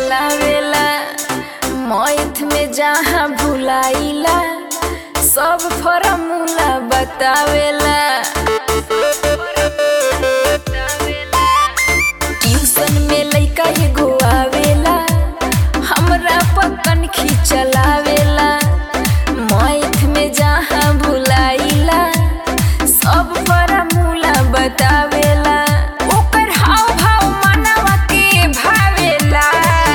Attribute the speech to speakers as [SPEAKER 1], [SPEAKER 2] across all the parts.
[SPEAKER 1] चलावेला मैथ में जहाँ भुलाइला सब फॉर्मूला बतावेला। ट्यूशन में लइका एगो आवेला हमरा पकन खिचलावेला मैथ में जहाँ भुलाइला सब फॉर्मूला बतावेला। ओकर हाव भाव मनवा के भावेला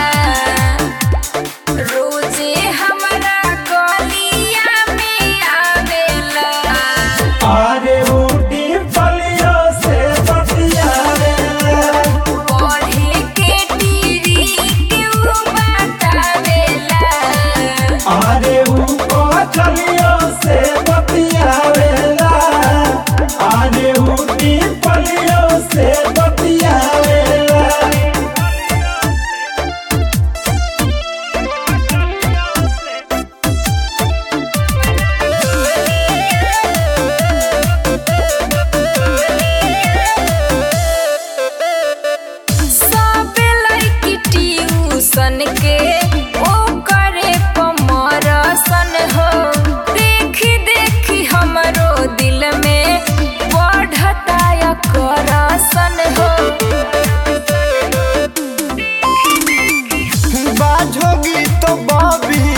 [SPEAKER 1] रोजे हमरा गलिया में आवेला।
[SPEAKER 2] अरे बूटी फलियों से बतियावेला
[SPEAKER 1] पढ़े के टीरी के उ बतावेला।
[SPEAKER 2] अरे ऊपर चलियों से बतियावेला अरे बूटी फलियों से बतियावेला।
[SPEAKER 1] सब लड़की ट्यूशन के ओकरे पमरसन हो देखी देखी हमरो दिल में बढ़ता करसन हो।
[SPEAKER 2] बाजोगी तो बाबी